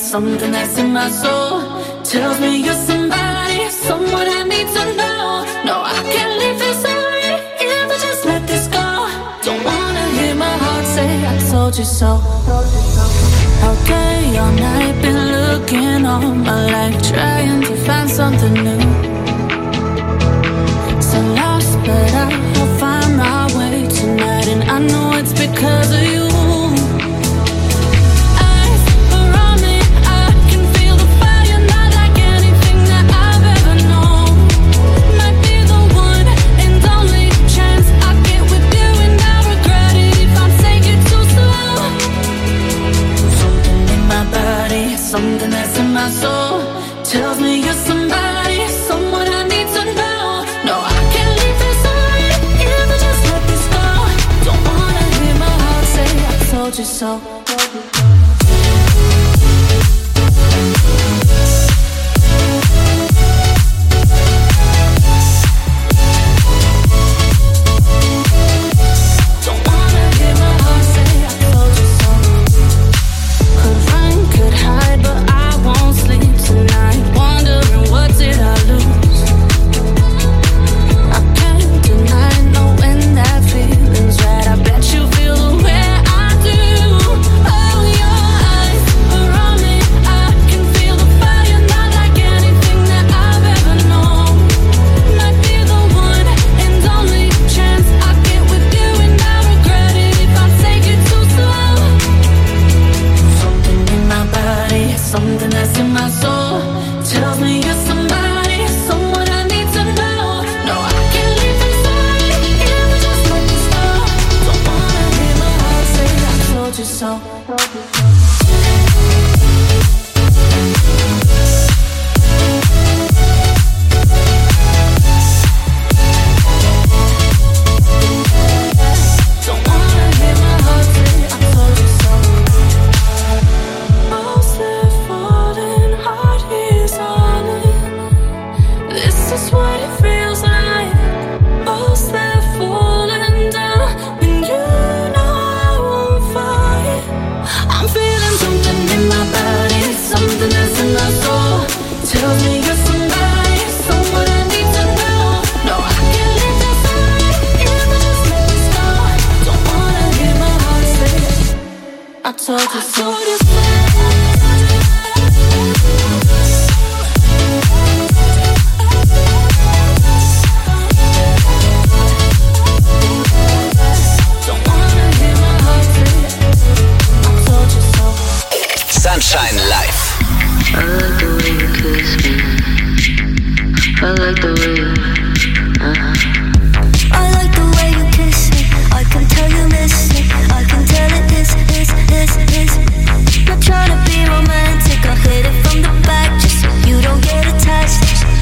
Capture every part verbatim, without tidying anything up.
something that's in my soul tells me you're somebody, someone I need to know. No, I can't leave this away if I just let this go. Don't wanna hear my heart say I told you so. Okay, all night been looking all my life, trying to find something new. So lost, but I'll find my way tonight, and I know it's because of you. Something that's in my soul tells me you're somebody, someone I need to know. No, I can't leave this away if I just let this go. Don't wanna hear my heart say I told you so. Something that's in my soul tells me you're somebody, someone I need to know. No, I can't leave this away if I just let this go. Don't wanna hear my heart say I told you so. I told you so. Sunshine Live. I like the way you kiss me. I like the way you, uh-huh. I like the way you kiss me. I can tell you miss me. I can tell it is, is, is, is. Not trying to be romantic. I hit it from the back just so you don't get attached.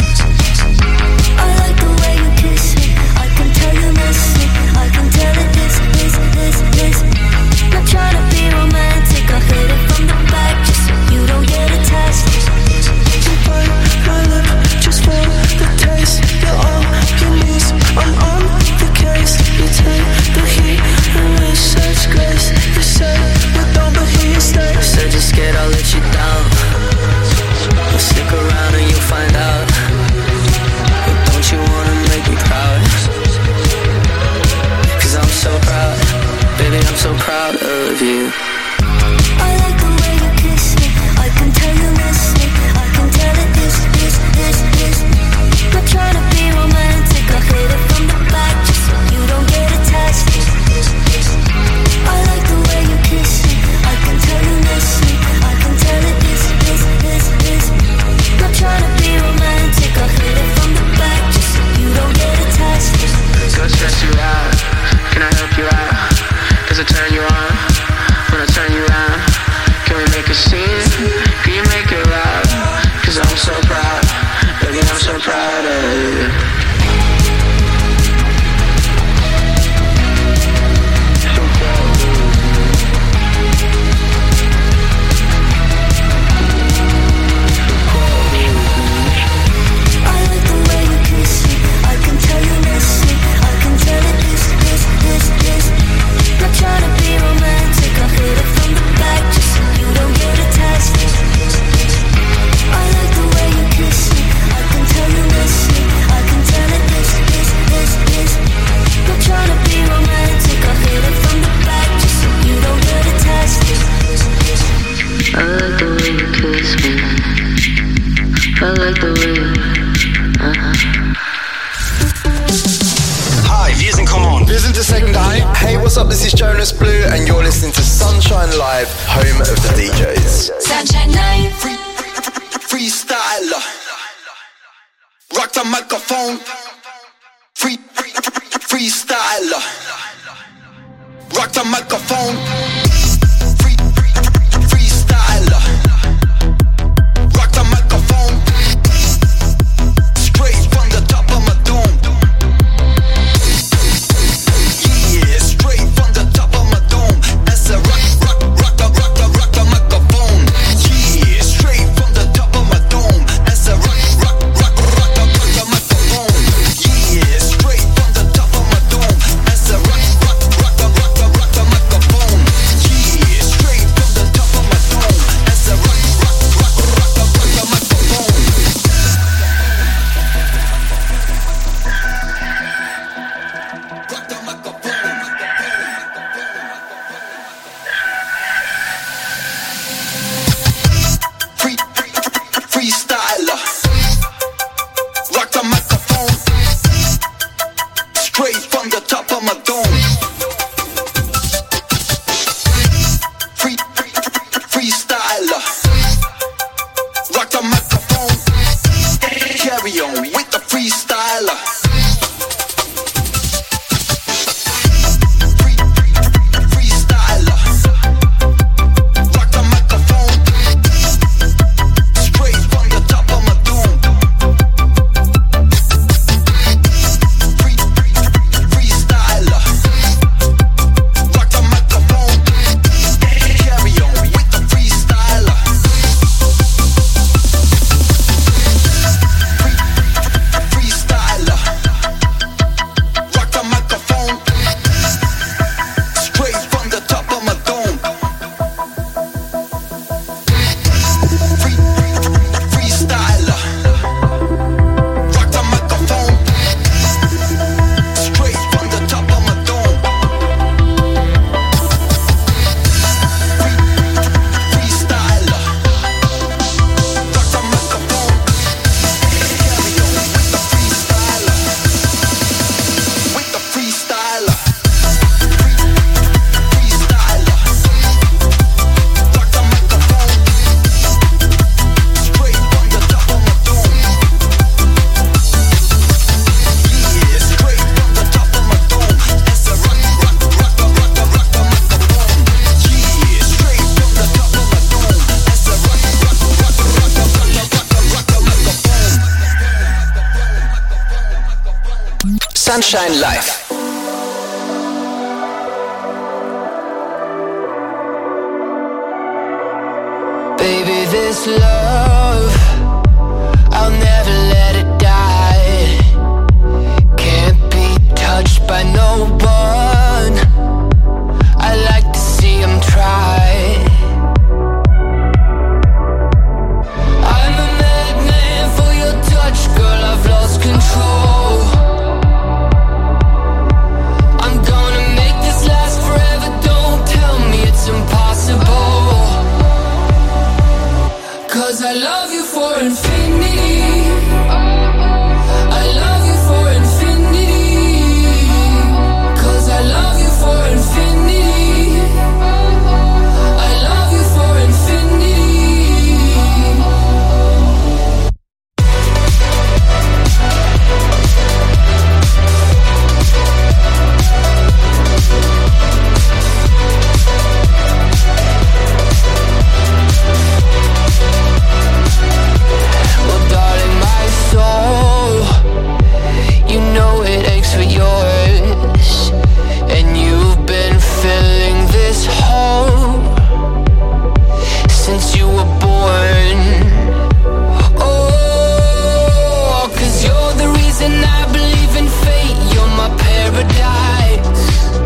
I like the way you kiss me. I can tell you miss me. I can tell it is, is, is, is. Not trying to be romantic. I hit it from the back just so you don't get attached. You bite my lip just for the taste. You're on your knees, I'm on the case. You take the heat and with such grace. You say you don't, but here you stay. Said you're scared I'll let you down. Well, stick around and you'll find out. But don't you wanna make me proud? Cause I'm so proud, baby, I'm so proud of you. I like the way you kiss me. I can tell you miss me. I can tell it is, is, is, is. Not trying to be romantic. I hit it from the back just so you don't get attached. I like the way you kiss me. I can tell you miss me. I can tell it is, is, is, is. Not trying to be romantic. I hit it from the back just so you don't get attached. Go stress you out. Can I help you out? Does it turn you on? When I turn you around, can we make a scene? Can you make it loud? Cause I'm so proud, baby, I'm so proud of you. I like the way you kiss me. I can tell you miss me. I can tell it is, is, is, is. Not trying to be romantic. I hit it from the back just so you don't get attached. Lewis Blue and you're listening to Sunshine Live, home of the D Js. Sunshine Live. Free, freestyle. Rock the microphone. Free, free, freestyle. Rock the microphone. Free, free, freestyle. Rock the microphone. Straight from the top of my dome. Yeah, straight from the top of my dome. As I rock, rock, rock the, rock the, rock the microphone. Yeah, straight from the top of my dome. As I rock, rock, rock, rock the, rock the microphone. Yeah, straight from the top of my dome. As I rock, rock, rock the, rock the, rock the microphone. Yeah, straight from the top of my dome. As I rock, rock, rock, rock the, rock the microphone. Rock the microphone. Free, free, freestyler. Rock the microphone. Straight from the top of my dome. Free, free, freestyler. Rock the microphone. Carry on with the freestyler. Free, free, freestyler. Rock the microphone. Straight from the top of my dome. Free, free, freestyler. Rock the microphone. Carry on with the freestyler. Free, freestyler. Rock the microphone. Straight from the top of my dome. Free, freestyler. Rock the microphone. Straight from the top of my dome. Free, freestyler. Rock the microphone. Carry on with the freestyler. With the freestyler. Free, freestyler. Rock the microphone. Straight from the top of my dome. Yeah, straight from the top of my dome. As I rock, rock, rock the, rock the, rock the microphone. Yeah, straight from the top of my dome. As I rock, rock, rock the, rock the, rock the, rock the, rock the microphone. Sunshine Live. Baby, this love, I'll never let it die. Can't be touched by no one. I like to see him try. I'm a madman for your touch, girl, I've lost control. I'm gonna make this last forever, don't tell me it's impossible. Cause I love you for infinity. I love you for infinity. Cause I love you for infinity. I love you for infinity. Well, darling, my soul, you know it aches for yours. And you've been filling this hole since you were born. Oh, cause you're the reason I believe in fate. You're my paradise.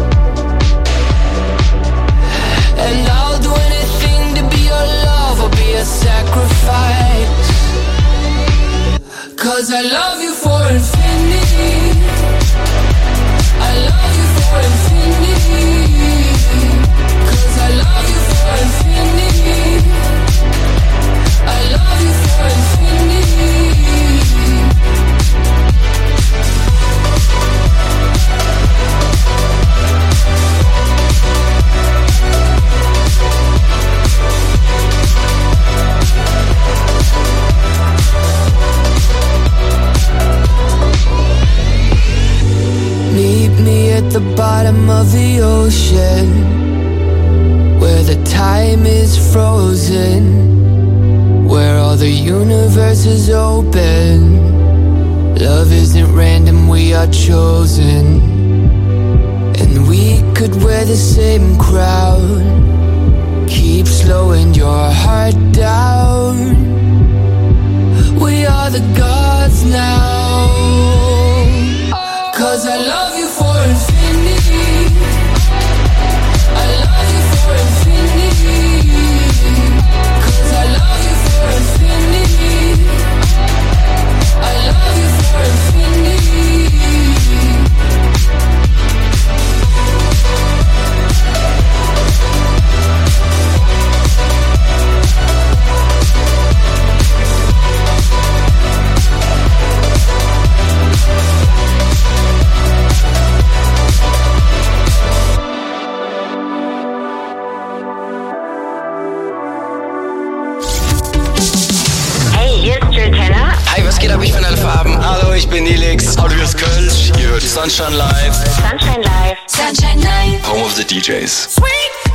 And I'll do anything to be your love or be a sacrifice. Cause I love you for infinity. I love you for infinity. Cause I love you for infinity. I love you for infinity. bottom of the ocean, where the time is frozen, where all the universe is open. Love isn't random, we are chosen. And we could wear the same crown. Keep slowing your heart down. We are the gods now. 'Cause I love you for infinity. I love you for infinity. 'Cause I love you for infinity. I love you for infinity. Hi, was geht ab? Ich bin alle Farben. Hallo, ich bin Nilix. Hallo, hier ist Kölsch. Ihr hört Sunshine Live. Sunshine Live. Sunshine Live. Home of the D Js. Sweet.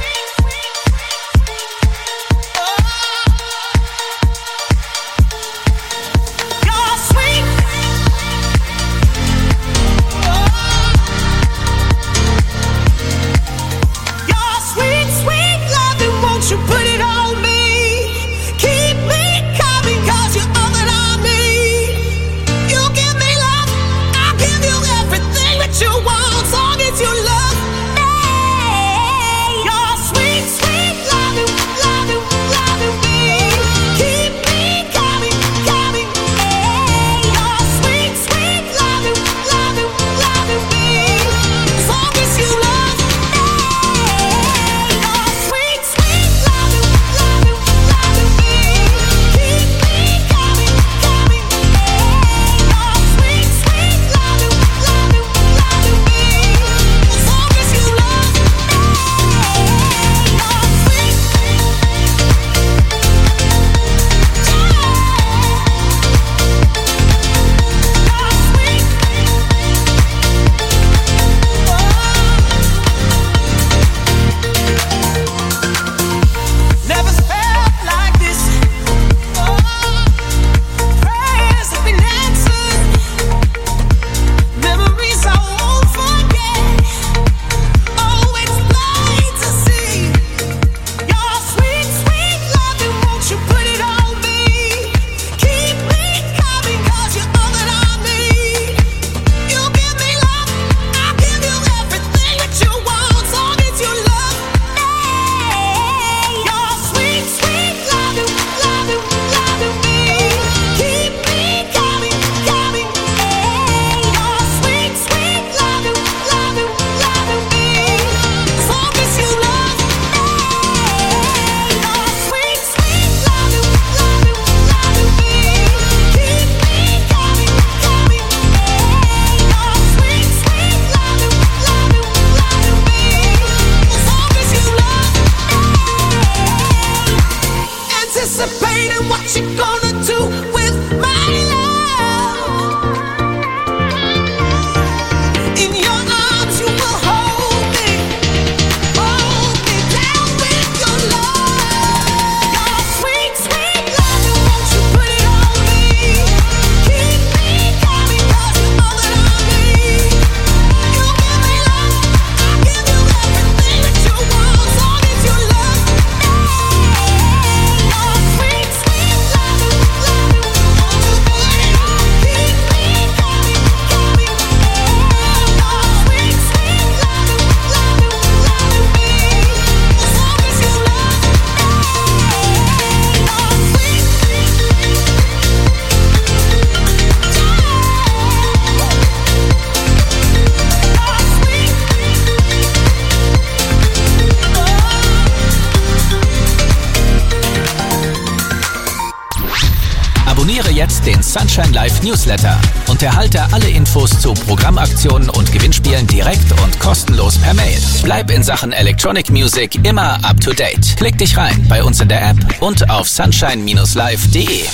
Abonniere jetzt den Sunshine Live Newsletter und erhalte alle Infos zu Programmaktionen und Gewinnspielen direkt und kostenlos per Mail. Bleib in Sachen Electronic Music immer up to date. Klick dich rein bei uns in der App und auf sunshine live punkt de.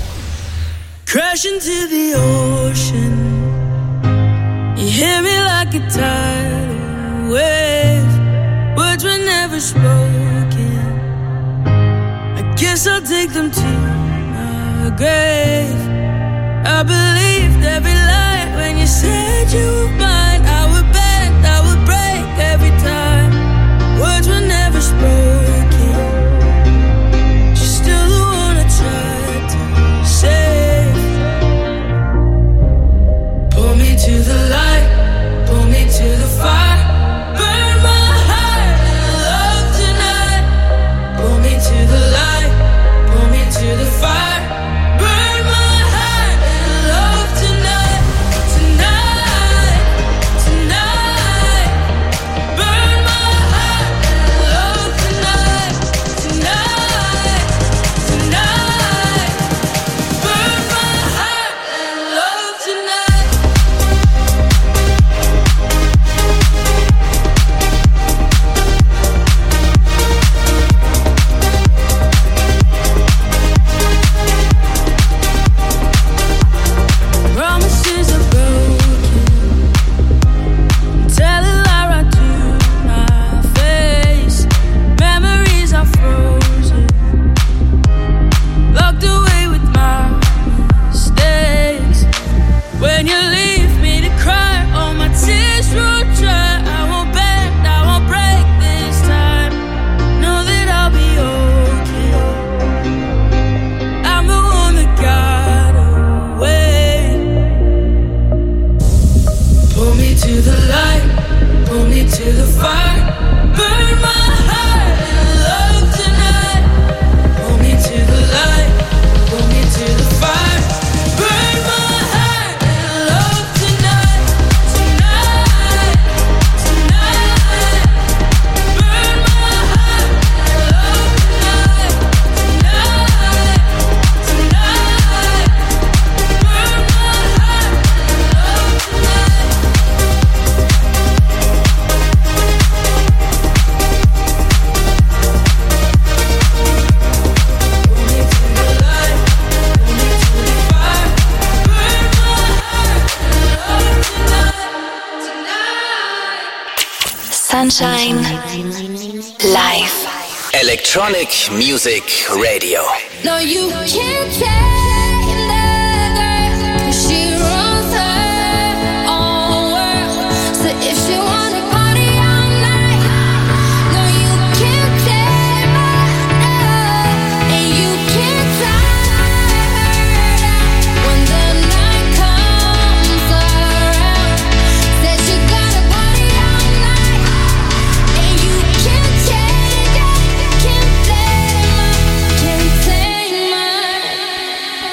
Crash into the ocean. You hear me like a tidal spoken. I guess I'll take them to my grave. I believed every lie when you said you were mine. I would bend, I would break every time. Words were never spoken. You're still the one I tried to save. Pull me to the light, pull me to the fire. Burn my heart and love tonight. Pull me to the light, pull me to the fire. Burn my heart and love tonight. Tonight, tonight. Burn my heart and love tonight. Tonight, tonight. Burn my heart and love tonight. Promises are broken. Tell a lie right to my face. Memories are frozen. Locked away with my mistakes. When you leave me to cry, all my tears roll dry. I won't bend, I won't break this time. Know that I'll be okay. I'm the one that got away. Pull me to the light, pull me to the fire. Burn my heart and love tonight. Pull me to the light, pull me to the fire. Burn my heart and love tonight. Tonight, tonight. Burn my heart and love tonight. Tonight, tonight. Burn my heart and love tonight. Pull me to the light, pull me to the fire. Burn my heart and love tonight. Tonight. Sunshine Live. Electronic Music Radio. No, you can't take that girl, 'cause she runs her own world. So if she wanna party all night, no, you can't take my love, and you can't tie her down. When the night comes around, said she gotta party all night, and you can't take it, can't take my, can't take my.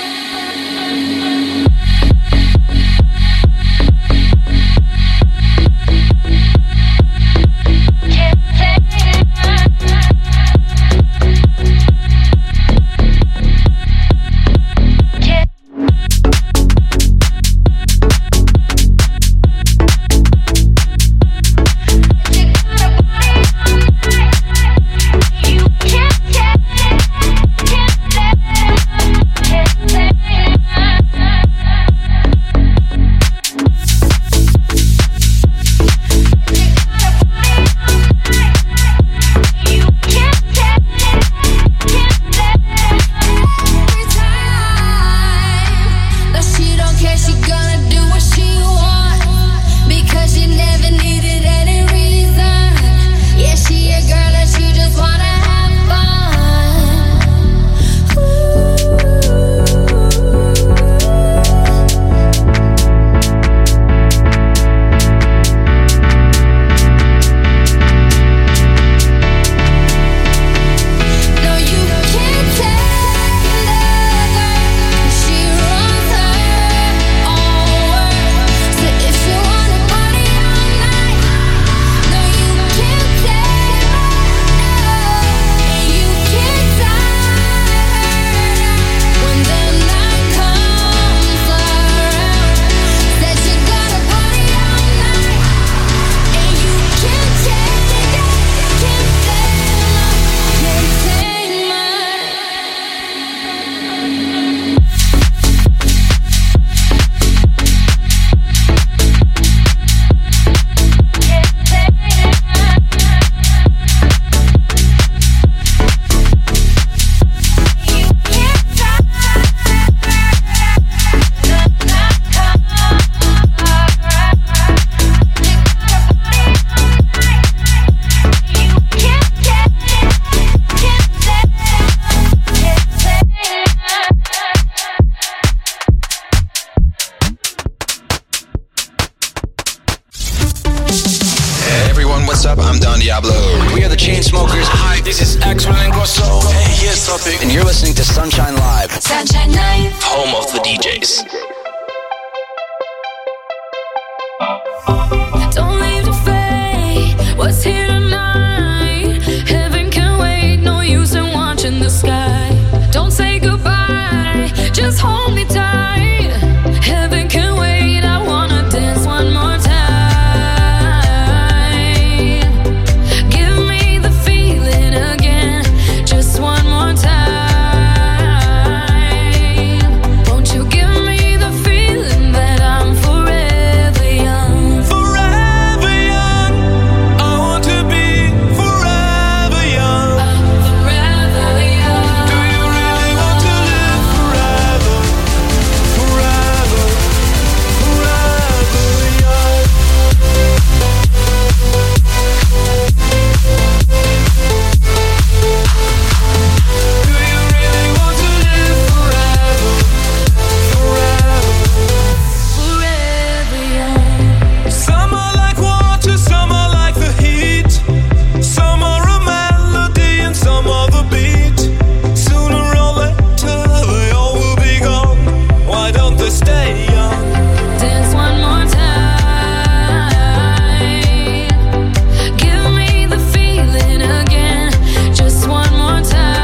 what's up? I'm Don Diablo. We are the Chainsmokers. Hi, this is Axel Ingrosso. Hey, here's Topic. And you're listening to Sunshine Live. Sunshine Live. Home of the D Js. Don't leave the fate. What's here tonight? Heaven can wait. No use in watching the sky. Don't say goodbye. Just hold me tight. Heaven can wait. I wanna dance one more time. Give me the feeling again. Just one more time. Won't you give me the feeling that I'm forever young? Forever young. I want to be forever young. I'm forever young. Do you really want to live forever? Forever, forever young. Do you really want to live forever? Forever. Forever young. Some are like water, some are like the heat. Some are a melody and some are the beat. Sooner or later they all will be gone. Why don't they stay young? Dance one more time. Give me the feeling again. Just one more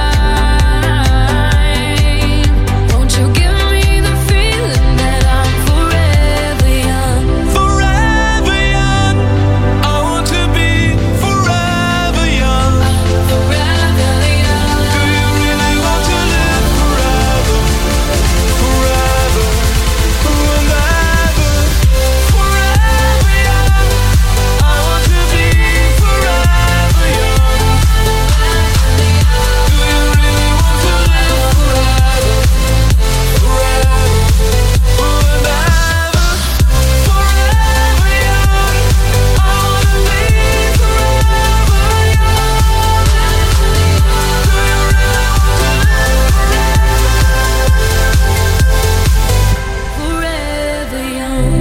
time. Won't you give me the feeling that I'm forever young? Forever young. I want to be forever young. Forever young. Do you really want to live forever? Forever, forever, forever young. I want to be forever young. Do you really want to live forever? Forever, forever, forever young. I want to be forever young. Do you really want to live Forever young.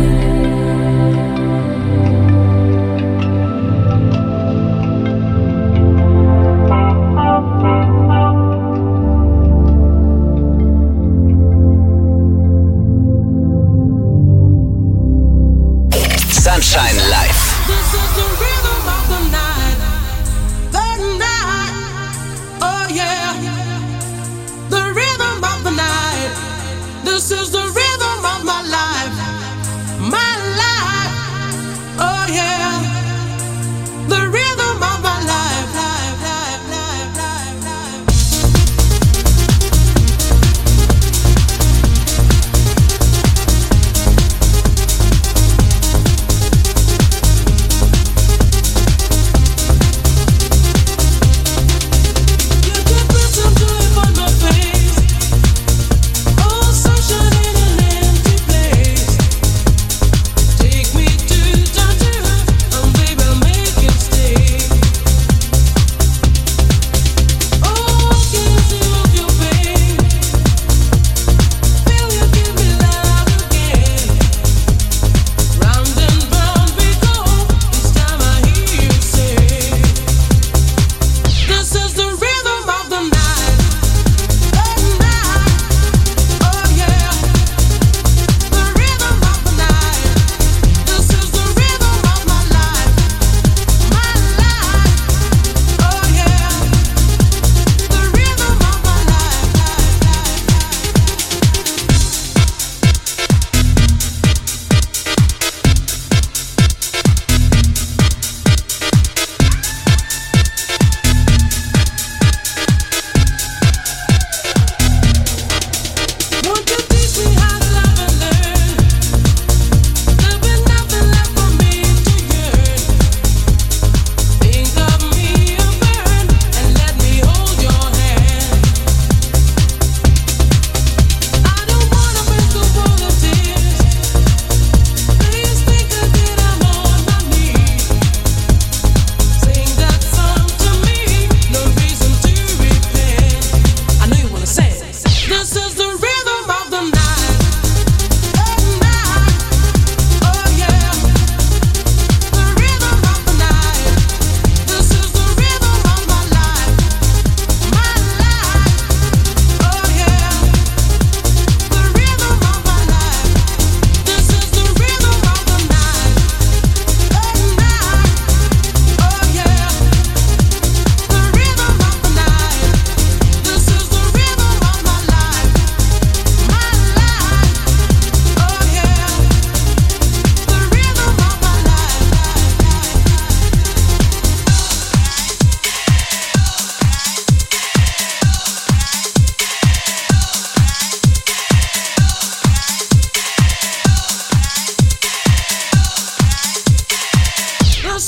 Sunshine Live. This is the rhythm of the night, the night, oh yeah. The rhythm of the night. This is the rhythm of my life, my life, oh yeah. The rhythm of my life, life, life, life, life, life.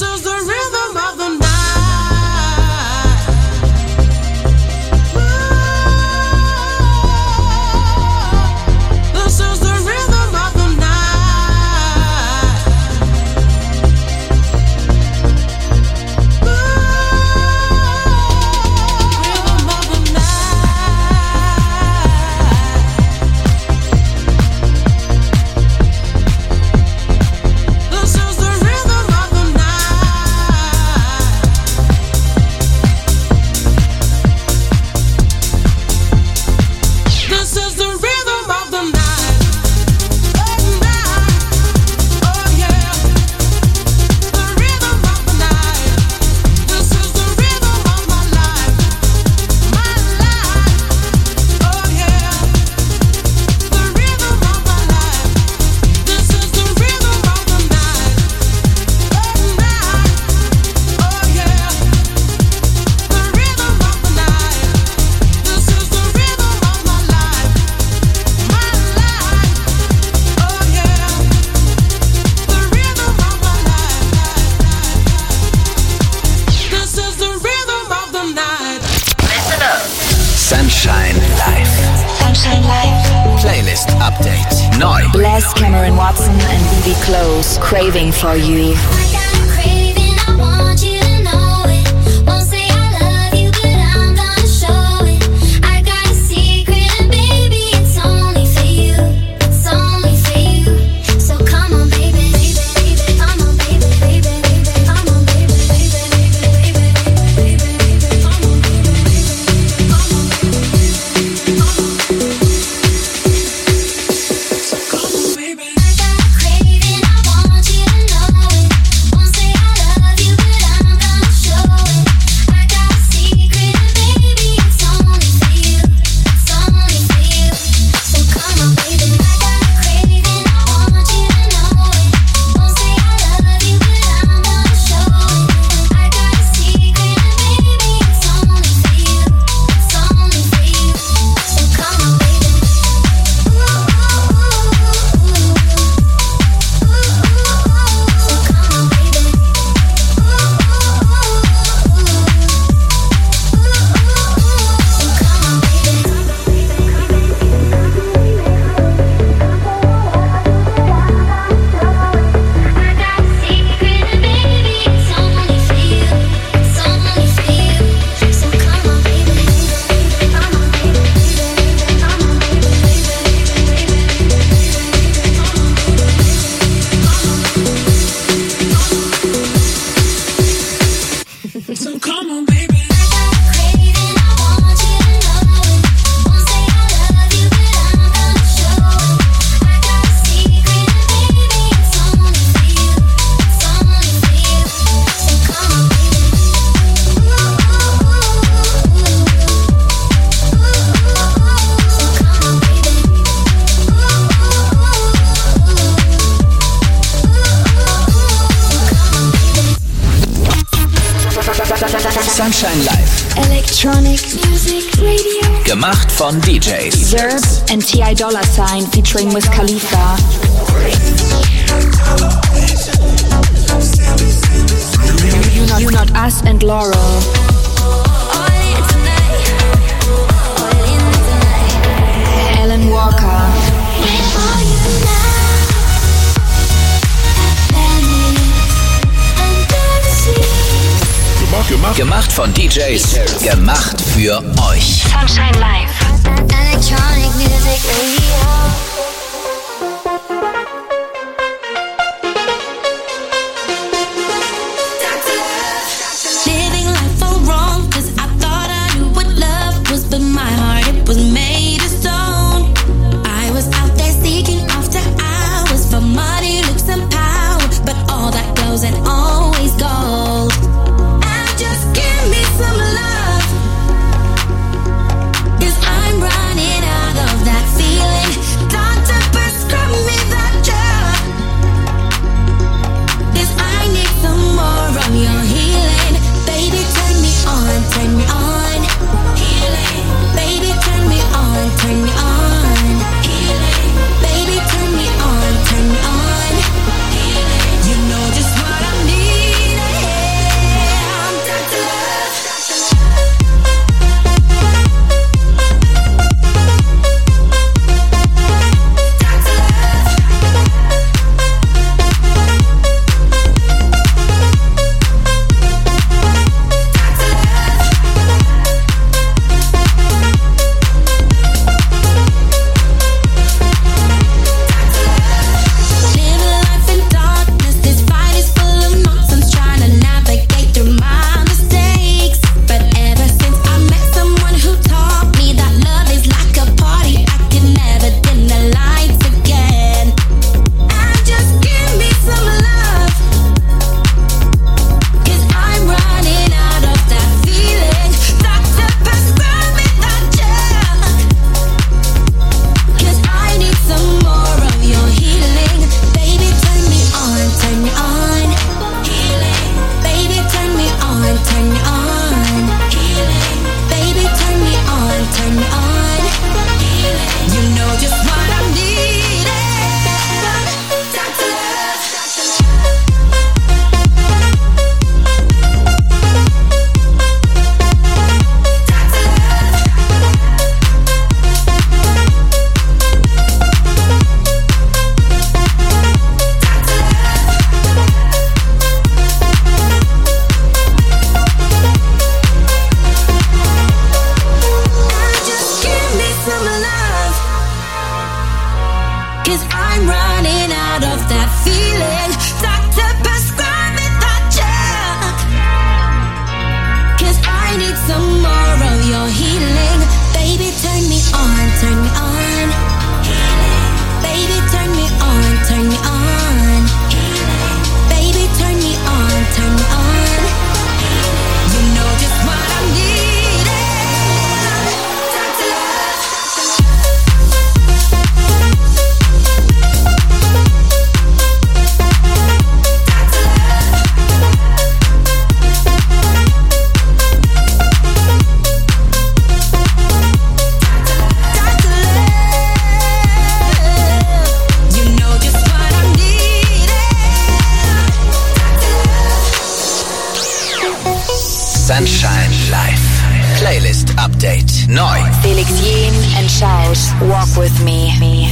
Sunshine Live. Sunshine Live. Playlist Update. Neu. Bless, Cameron Watson and B B Close. Craving for you. Sunshine Live. Electronic Music Radio. Gemacht von D Js. Zerb and T I Dollar Sign featuring Wiz Khalifa. You Not, you Not Us and Laurel. Alan Walker. Gemacht, gemacht von D Js, gemacht für euch. Sunshine Live. Electronic Music Radio. Living life for wrong, 'cause I thought I knew what love was, but my heart, it was made of stone. I was out there seeking after hours for money, looks and power, but all that goes and always gold. Just give me some love, 'cause I'm running out of that feeling. Update. Neu. Felix Jen and Shout, Walk With Me.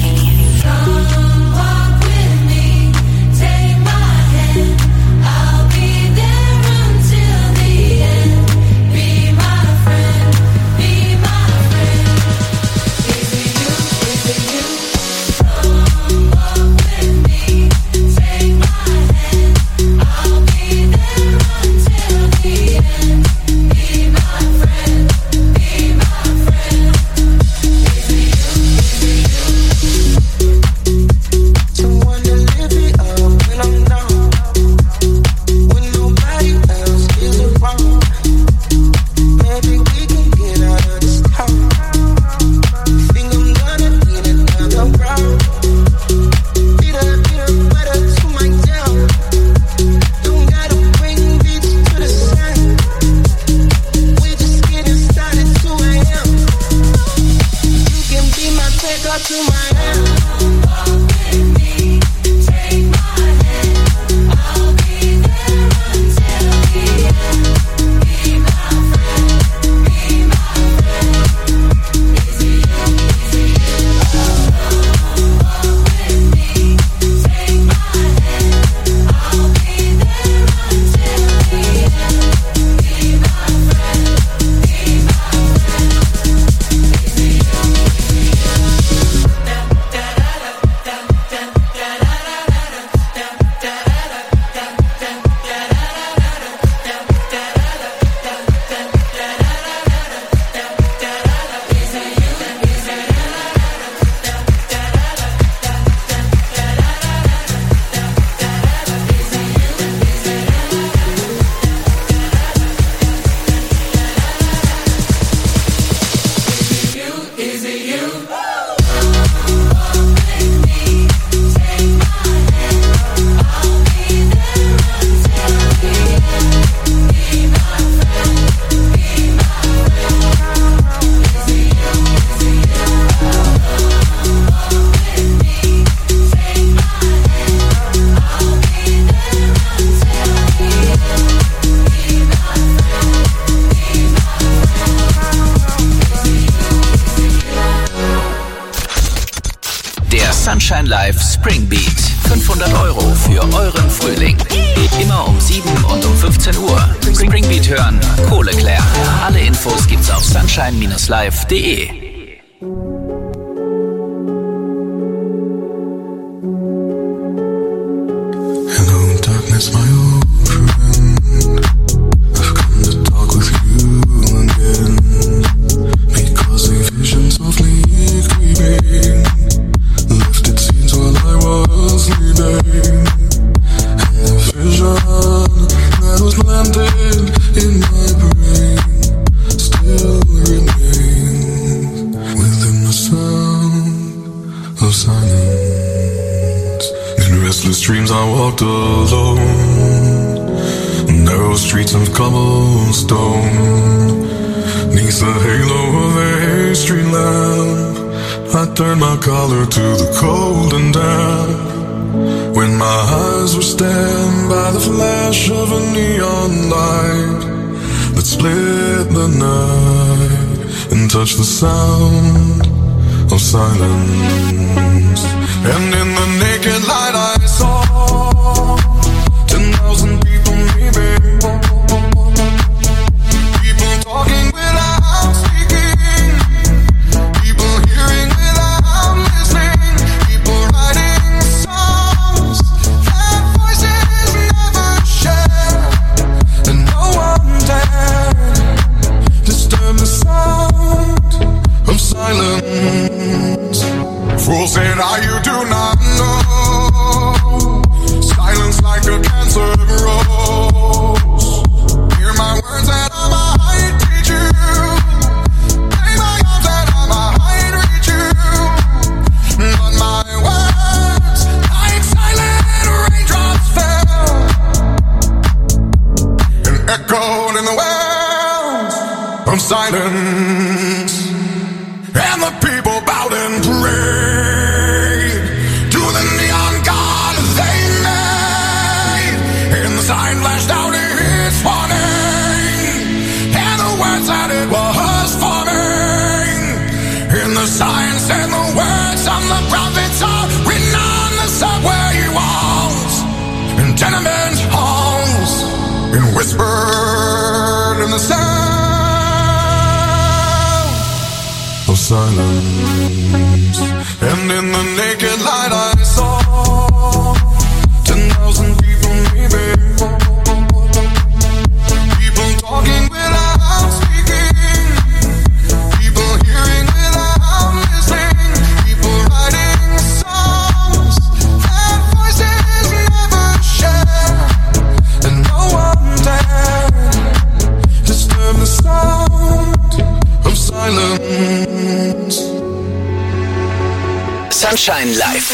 Sunshine Live Spring Beat. fünfhundert Euro für euren Frühling. Immer um sieben und um fünfzehn Uhr. Spring Beat hören, Kohle klären. Alle Infos gibt's auf sunshine live punkt de. Hello, darkness, my old friend. I've come to talk with you again. Because a vision softly creeping left its scenes while I was sleeping. And the vision that was planted in my brain still remains within the sound of silence. In restless dreams I walked alone, narrow streets of cobblestone. Neath the halo of a street lamp, I turned my collar to the cold and damp. When my eyes were stabbed by the flash of a neon light that split the night and touched the sound of silence. And in the naked light I saw ten thousand people maybe, people talking without speaking, people hearing without listening, people writing songs that voices never share, and no one dared disturb the sound of silence. Fools said, ah, you do not know, silence like a cancer grows. Hear my words that I might teach you, play my arms that I might reach you, but my words like silent raindrops fell and echoed in the wells of silence. And the people bowed and prayed to the neon god they made. And the sign flashed out its warning, and the words that it was for in tenement halls, and whispered in the sound of silence. And in the naked light I saw ten thousand people, maybe. People talking without speaking, people hearing without listening, people writing songs that voices never share, and no one dared disturb the sound of silence. Sunshine Life.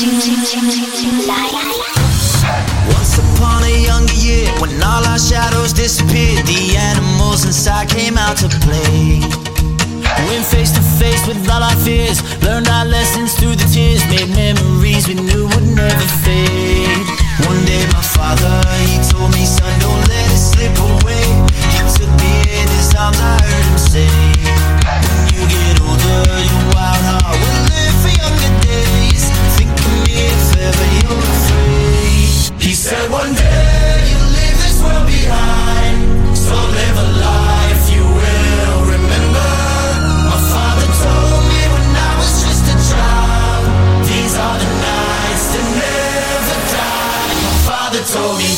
Once upon a younger year, when all our shadows disappeared, the animals inside came out to play. Went face to face with all our fears, learned our lessons through the tears, made memories we knew would never fade. One day my father, he told me, son, don't let it slip away. He took me in his arms, I heard him say, when you get older, your wild heart will live for younger days. Think of me if ever you're afraid. He said one day you'll leave this world behind, so live a life you will remember. My father told me when I was just a child, these are the nights that never die. My father told me.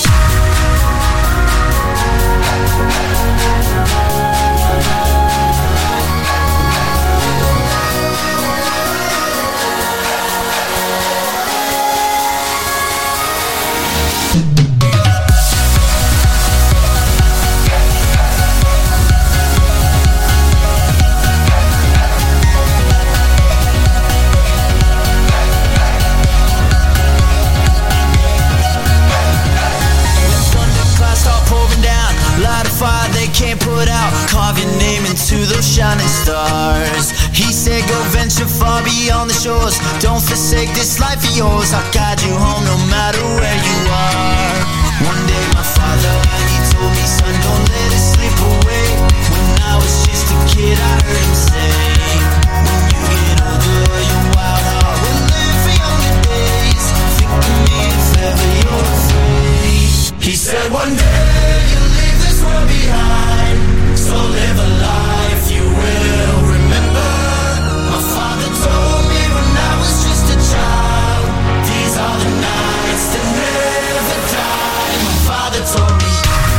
Can't put out, carve your name into those shining stars. He said go venture far beyond the shores, don't forsake this life of yours. I'll guide you home no matter where you are. One day my father, he told me, son, don't let it slip away. When I was just a kid I heard him say, when you get older your wild heart will live for younger days. Think of me if ever you're afraid. He said one day you'll leave this world behind, so live a life you will remember. My father told me when I was just a child, these are the nights that never die. My father told me.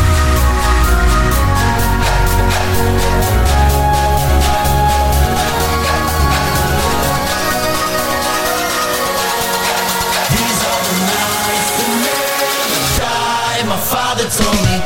These are the nights that never die. My father told me.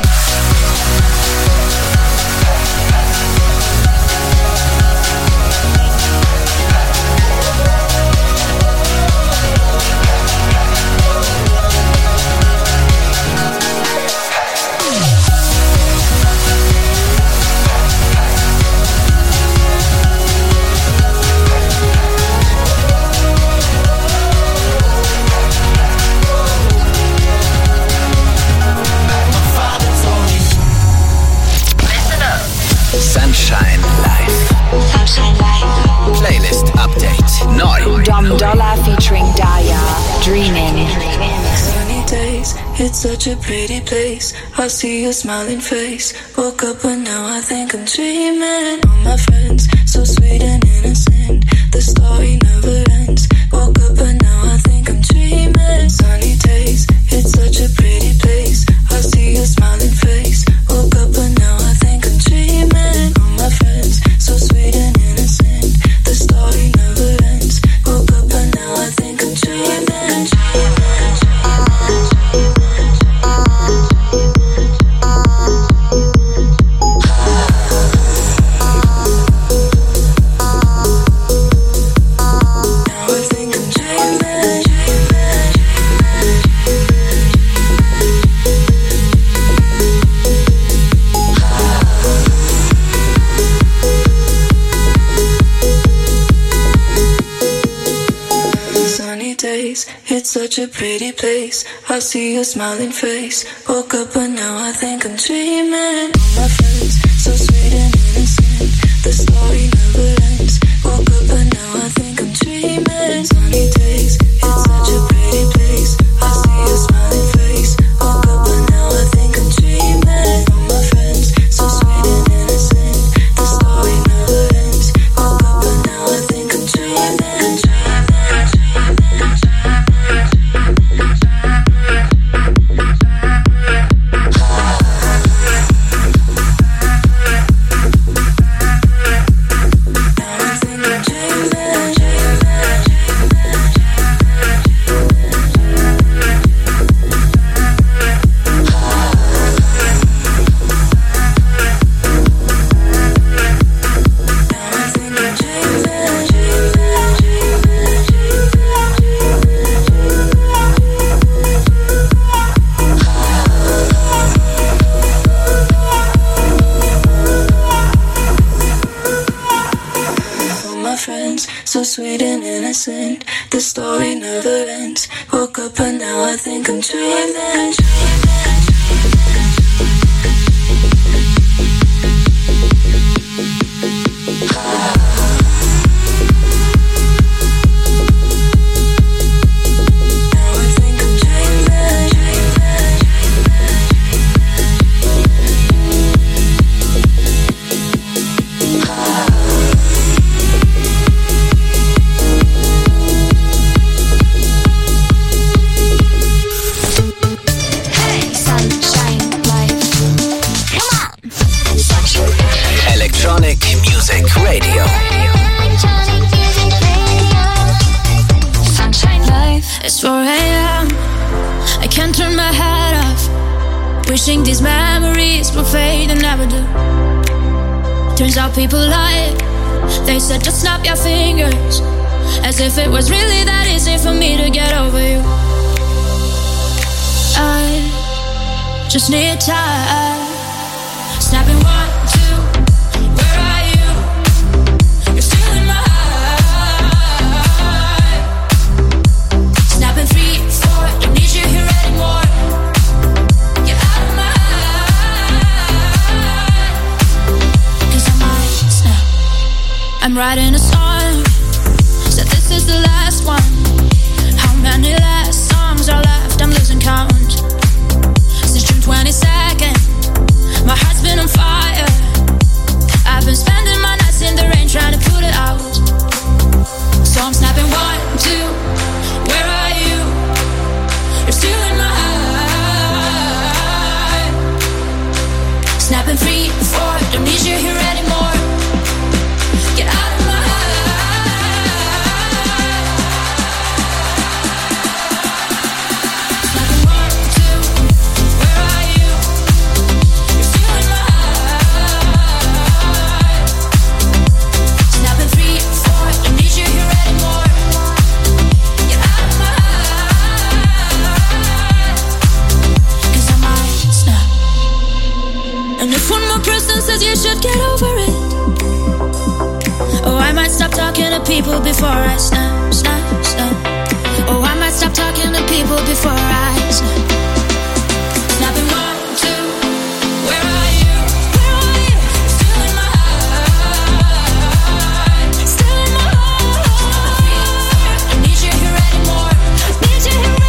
Sunshine Life. Sunshine Life. Playlist Update. Neu. Dom Dollar featuring Daya. Dreaming. Sunny days, it's such a pretty place. I see your smiling face. Woke up but now I think I'm dreaming. All my friends, so sweet and innocent. The story never ends. Woke up but now I think I'm dreaming. Sunny days, it's such a pretty place. I see your smiling face. Woke up but now I think I'm dreaming. All my friends, so sweet and innocent. The story never ends. Woke up but now I think I'm dreaming. It's such a pretty place. I see your smiling face. Woke up but now I think I'm dreaming. All my friends, so sweet and innocent. The story never ends. Woke up but now I think I'm dreaming. Sunny days, it's such a pretty place. I see your smiling face. so sweet and innocent. The story never ends. Woke up and now I think I'm dreaming. Wishing these memories will fade and never do. Turns out people lie. They said just snap your fingers, as if it was really that easy for me to get over you. I just need time. Snapping one, two, where are you? You're still in my heart. Snapping three, four, don't need you here anymore. I'm writing a song, said this is the last one. How many last songs are left? I'm losing count. Since June twenty-second, my heart's been on fire. I've been spending my nights in the rain trying to put it out. So I'm snapping one, two, where are you? You're still in my heart. Snapping three, four, don't need you here anymore. Get out of my heart. Snapping one, two, where are you? You're still in my heart. Snapping three, four, don't need you here anymore. Get out of my heart. 'Cause I might snap. And if one more person says you should get over it, oh, I might stop talking to people before I snap, snap, snap. Oh, I might stop talking to people before I snap. Snapping one, two, where are you? Where are you? You're still in my heart. Still in my heart. I need you here anymore. Need you here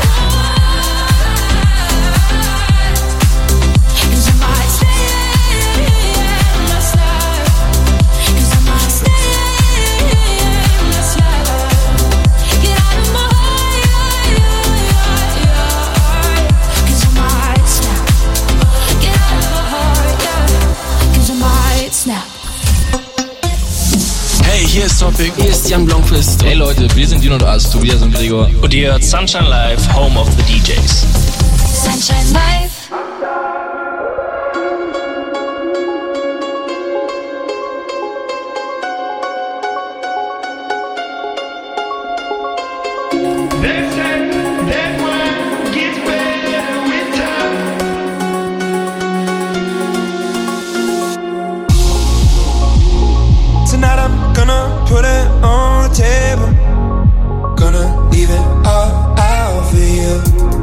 anymore. 'Cause I might stay in my snap. 'Cause I might stay in my snap. Get out of my heart. 'Cause I might snap. Get out of my heart. 'Cause I might snap. Hey, hier ist Topic. Hier ist Jan Blomqvist. Hey Leute, wir sind Dino und As, Tobias und Gregor. Und ihr hört Sunshine Live, Home of the D Js. Sunshine Live. Tonight I'm gonna put it on the table. Gonna leave it all out for you.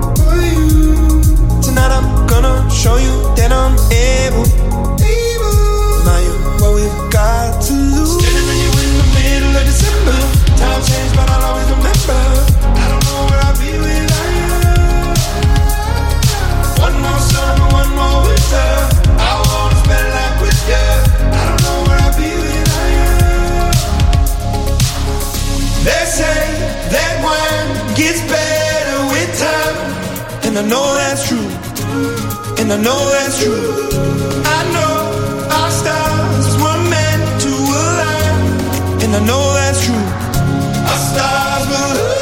Tonight I'm gonna show you that I'm able. Now you what we've got to lose. Standing with you in the middle of December. Time changed, but I'll always remember. I don't know where I'll be without you. One more summer, one more winter. I wanna spend life with you. I don't know where I'll be without you. They say that wine gets better with time, and I know that's true, and I know that's true. I know our stars were meant to align, and I know that's true. Our stars will align.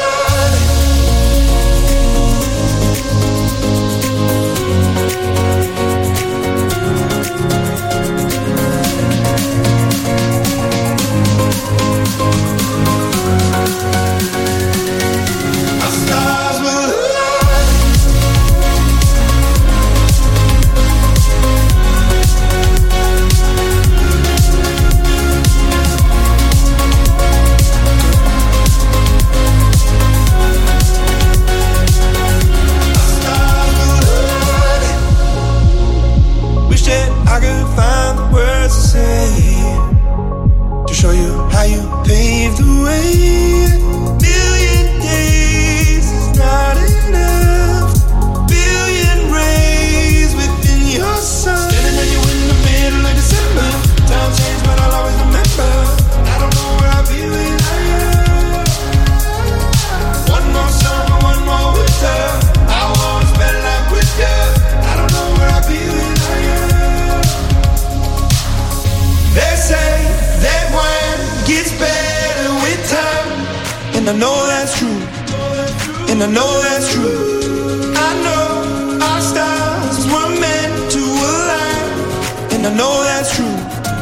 Our stars will align. and I know that's true, and I know that's true. I know our stars were meant to align, and I know that's true.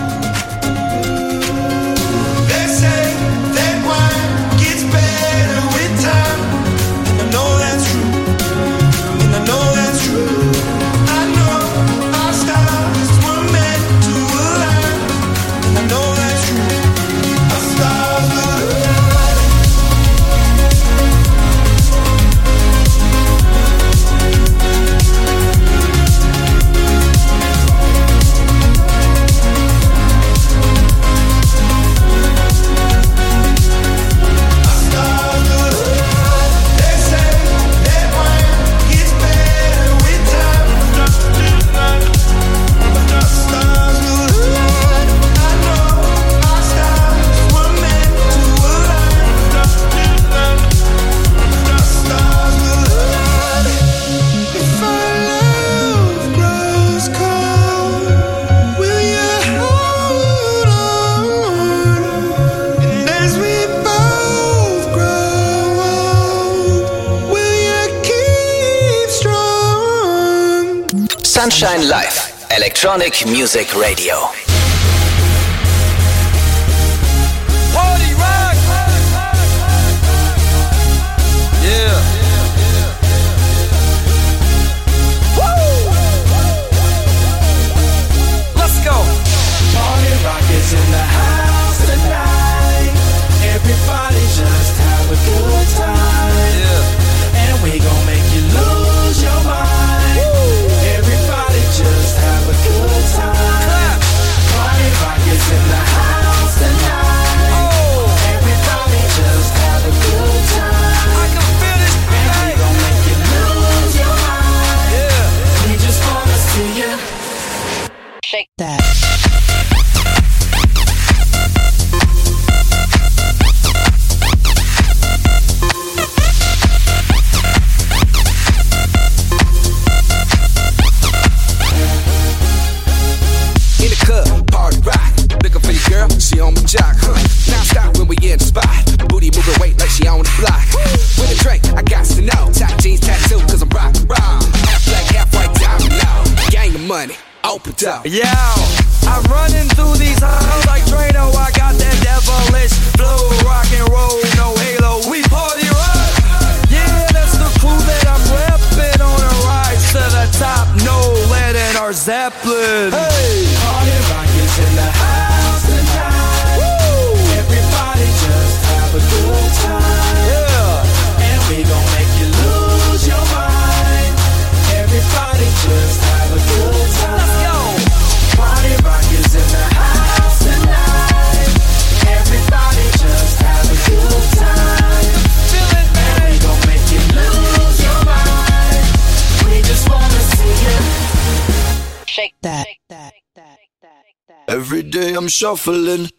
They say that wine gets better with time, and I know that's true, and I know that's true. I know our stars were meant to align, and I know that's true. Our stars will align. Sunshine Live, Electronic Music Radio. Party rock! Yeah. Woo! Let's go. Party rock is in the house tonight. Everybody just have a good time. Yeah. And we gon' make you lose your mind. Woo! Everybody just have a good time. Party rock is in the house tonight. Oh. Everybody just have a good time. I can feel it. And we gon' make you lose your mind. Yeah. We just wanna see you shake that. In the club, party rock. Looking for your girl, she on my jock, huh? Now stop when we in the spot. Booty moving weight like she on the block. With a drink, I got to know. Top jeans tattoo, cause I'm rock, rock. Half black, half white, diamond now. Gang of money, open up. Yo, I'm running through these halls like Drano. I got that devilish flow, rock and roll, no halo. We party rock. Yeah, that's the crew that I'm repping on a rise to the top. No lead in our Zeppelin. Hey, party rock is in the house tonight. Woo! Everybody just have a good time. Yeah, and we gon' make you lose your mind. Everybody just have a good time. Let's go. Party rock is in the house tonight. Everybody just have a good time. Feel it, man. And we gon' make you lose your mind. We just wanna see you shake that. Every day I'm shuffling.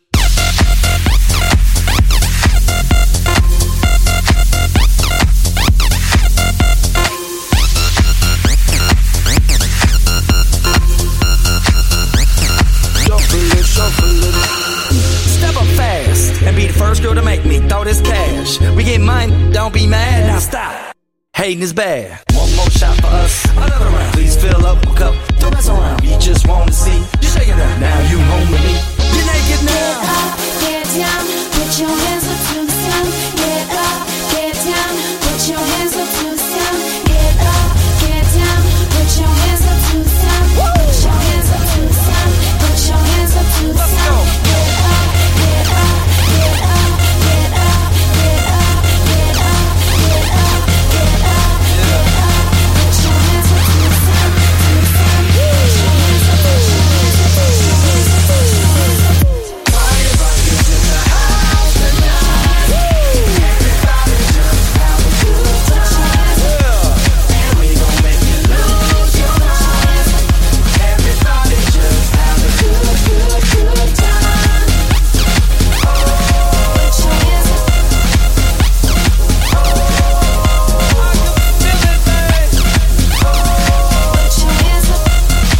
Shuffling, shuffling. Step up fast and be the first girl to make me throw this cash. We get mine, don't be mad, now stop. Hating is bad. One more shot for us, another round. Please fill up a cup, don't mess around. We just wanna see you shaking that. Now you home with me. You're naked now. Get up, get down, put your hands up to the sound. Get up, get down, put your hands up to the sound. Get up, get down, put your hands up to the sound. Put your hands up to the sound. Put your hands up to the sound. Get up, get up, get up, get up, get up, get up, get up, get up, get up. Put your hands up to the sound, to the sound. Put your hands up, put your hands up, put your hands up, put your hands up. Party rock is in the house tonight. Everybody just have a good time. And we gon' make you lose your mind. Everybody just have a good, good, good time. Oh, put your hands up. Oh, I can feel it, babe. Oh, put your hands up.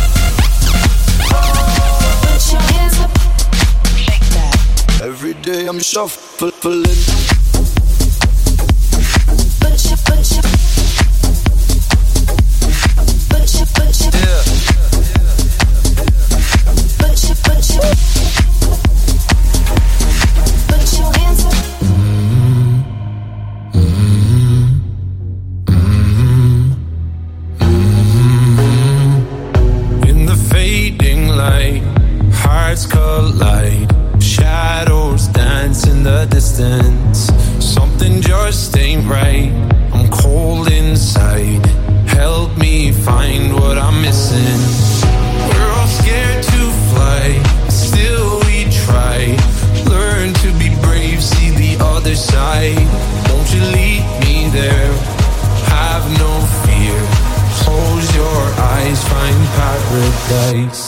Oh, put your hands up. Every day I'm shuffling. hearts collide. Shadows dance in the distance. Something just ain't right. I'm cold inside. Help me find what I'm missing. We're all scared to fly, still we try. Learn to be brave, see the other side. Won't you lead me there? Have no fear. Close your eyes, find paradise.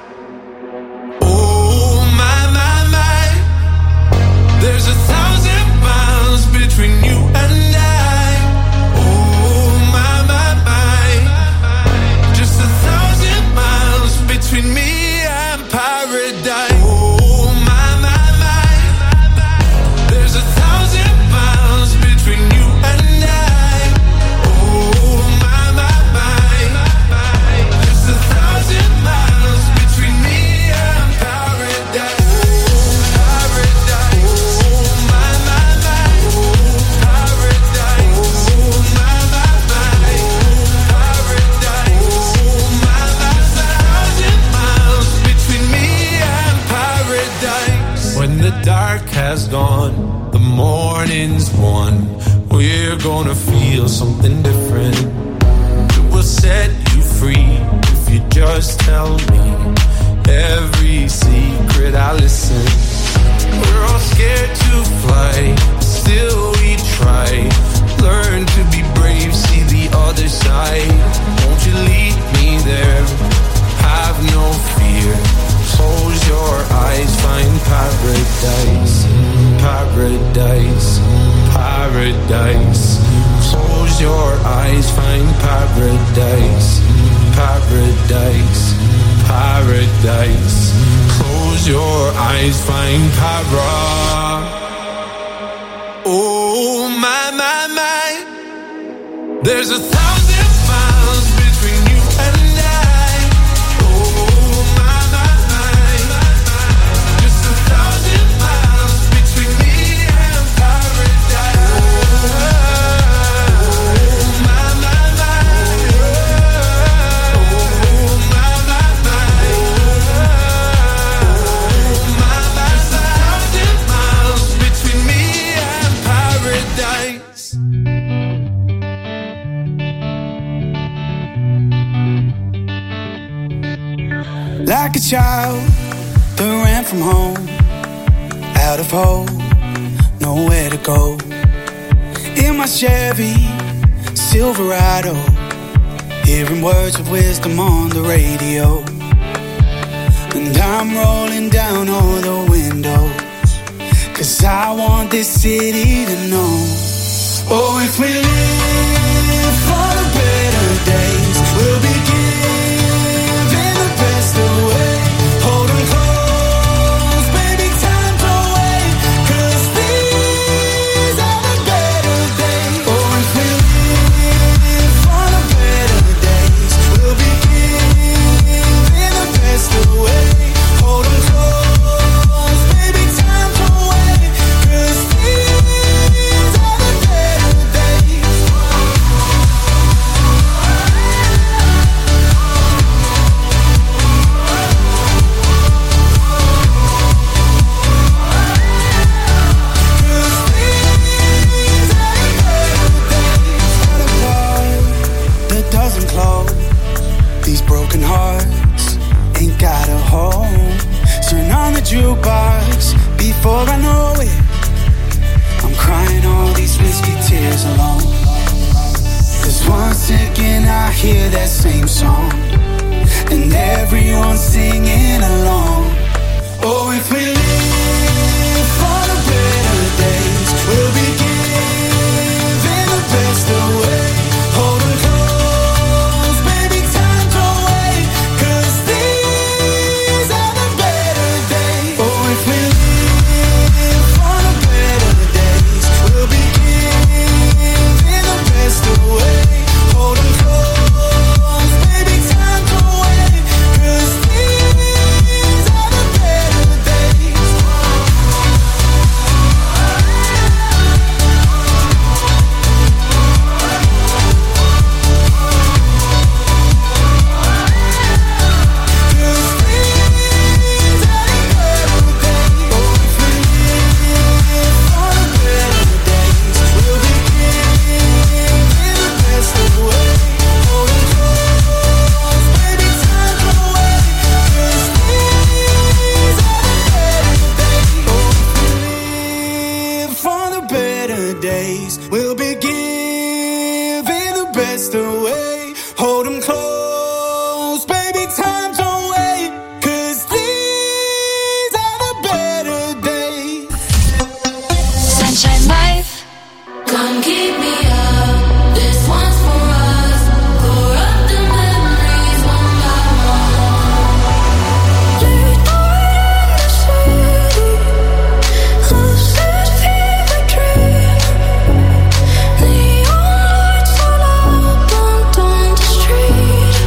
Oh my, my, my. There's a thousand miles between you and I. Oh my, my, my. Just a thousand miles between me and paradise. Oh my, my, my. There's a thousand miles between you and I. Oh my, my, my. Just a thousand miles between me and paradise. When the dark has gone, the morning's won. We're gonna feel something different. It will set you free if you just tell me every secret. I listen. We're all scared to fly, still we try. Learn to be brave, see the other side. Won't you lead me there? Have no fear. Close your eyes, find paradise. Paradise, paradise. Close your eyes, find paradise. Paradise, paradise. Close your eyes, find para. Oh my, my, my. There's a thousand miles between you and I. Oh my, my, my. Just a thousand miles between me and paradise. Oh my, my, my. Oh my, my, my. Oh my, my, just a thousand miles between me and paradise. Like a child that ran from home, out of hope, nowhere to go. In my Chevy Silverado, hearing words of wisdom on the radio. And I'm rolling down all the windows, 'cause I want this city to know. Oh, if we live for the better days, we'll be giving the best away. Hold 'em close, baby, time to wait, 'cause these are the better days. Oh, if we live for the better days, we'll be giving the best away. Hold 'em close, baby, time to wait, 'cause these are the better days. That doesn't close. These broken hearts ain't got a home. Turn on the jukebox before I know it. I'm crying all these whiskey tears alone. 'Cause once again I hear that same song, and everyone's singing along. Oh, if we live for the better days, we'll be giving the best away. Hold 'em close, baby, time to wait, 'cause these are the better days. Oh, if we live for the better days, we'll be giving the best away. Hold 'em close, baby, time to wait, 'cause these are the better days. hold them close. Baby, time don't wait, 'cause these are the better days. Sunshine Life, come keep me up. This one's for us. Pour up the memories one by one. Late night in the city, lucid fever dream. Neon lights all up and on the street.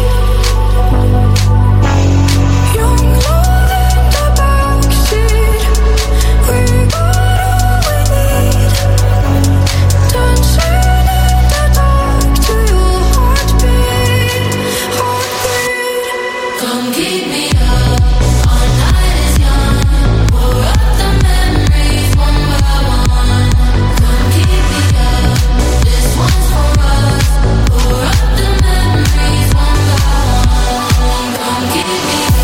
Young love in the backseat. We got all we need. Dancing in the dark to your heartbeat, heartbeat. Come keep me up, our night is young. Pour up the memories one by one. Come keep me up, this one's for us. Pour up the memories one by one. Come keep me up.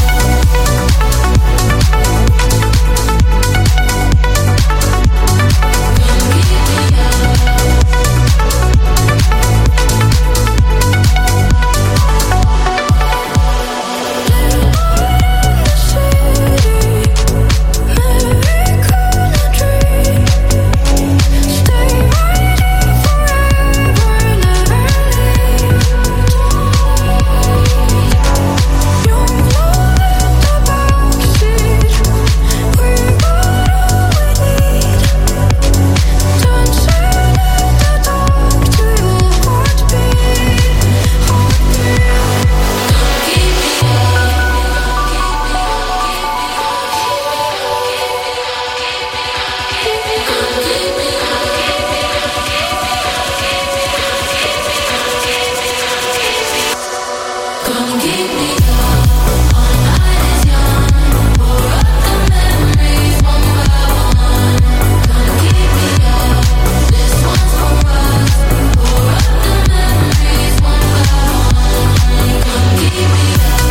Come keep me up, our night is young. Pour up the memories one by one. Come keep me up, this one's for us. Pour up the memories one by one. Come keep me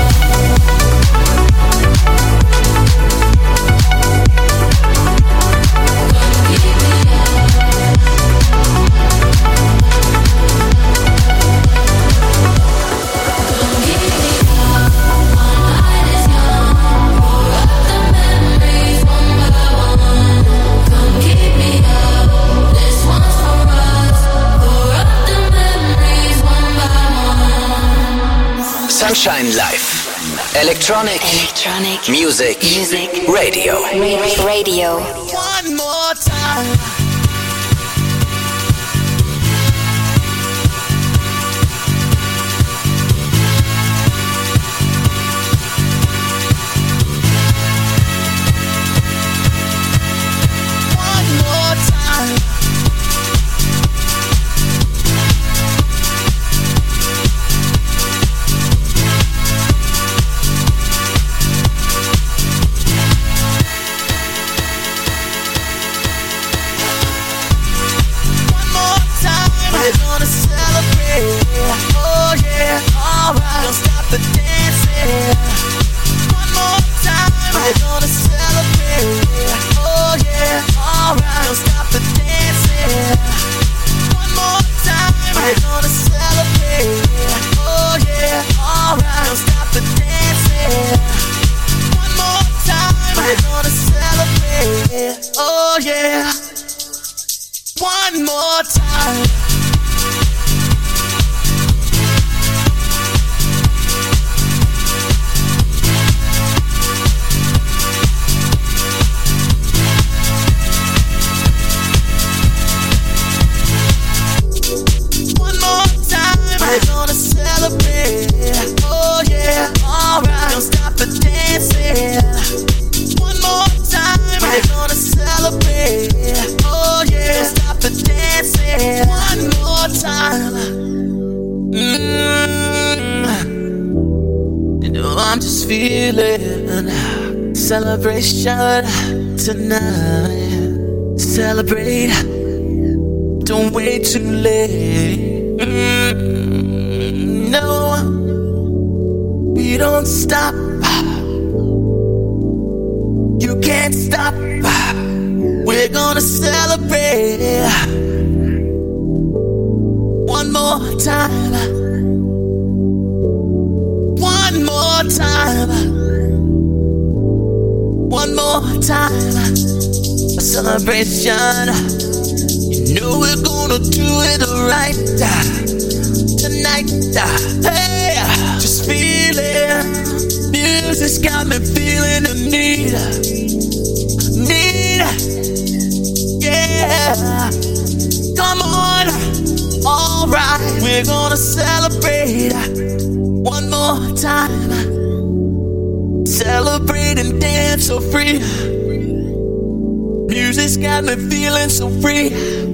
Sunshine Live. Electronic, Electronic music, music, radio. radio. One more time. One more time. One more time. We're gonna celebrate. Oh yeah, alright. Don't stop the dancing. One more time. We're gonna celebrate. Oh yeah, alright. Don't stop the dancing. One more time. We're gonna celebrate. Oh yeah, alright. Don't stop the dancing. One more time. We're gonna celebrate. Oh yeah. One more time. One more time. We're gonna celebrate. Oh yeah, alright. Don't stop the dancing. One more time. We're gonna celebrate. Oh yeah, don't stop the dancing. One more time. Mm. You know I'm just feeling celebration tonight. Celebrate. Don't wait too late. Mm, no, we don't stop. You can't stop. We're gonna celebrate one more time. time, a celebration. You know we're gonna do it right tonight. Hey, just feel it. Music's got me feeling the need, need. Yeah, come on. Alright, we're gonna celebrate one more time. Celebrate and dance so free. Music's got me feeling so free.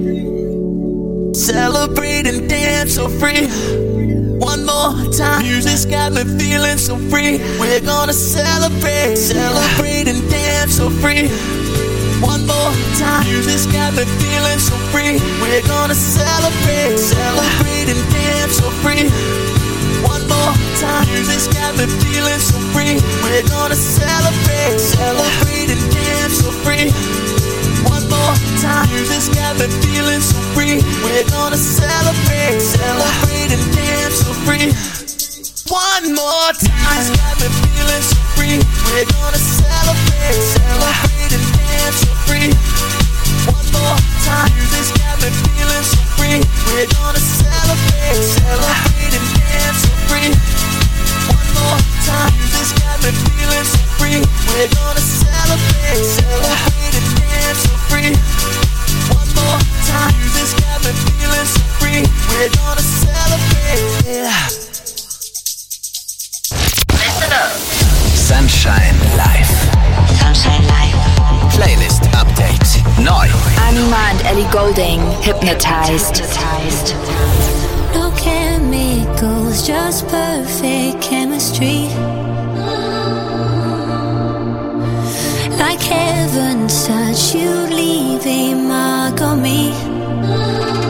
Celebrate and dance so free. One more time. Music's got me feeling so free. We're gonna celebrate, celebrate and dance so free. One more time. Music's got me feeling so free. We're gonna celebrate, celebrate and dance so free. One more time. Music's got me feeling so free. We're gonna celebrate, celebrate and dance so free. One more time. Music's got me feeling so free. We're gonna celebrate, celebrate and dance so free. One more time. Music's got me feeling so free. We're gonna celebrate, celebrate and dance so free. One more time. Music's got me feeling so free. We're gonna celebrate, celebrate and dance so free. One more time. Music's got me feeling so free. We're gonna celebrate, celebrate and dance so free. One more time. Music's got me feeling so free. We're gonna celebrate. Listen up. Sunshine Live. Sunshine Live. Playlist Update. Neu. Anima and Ellie Goulding, Hypnotized. No chemicals, just perfect chemistry. Like heaven's touch, you leave a mark on me.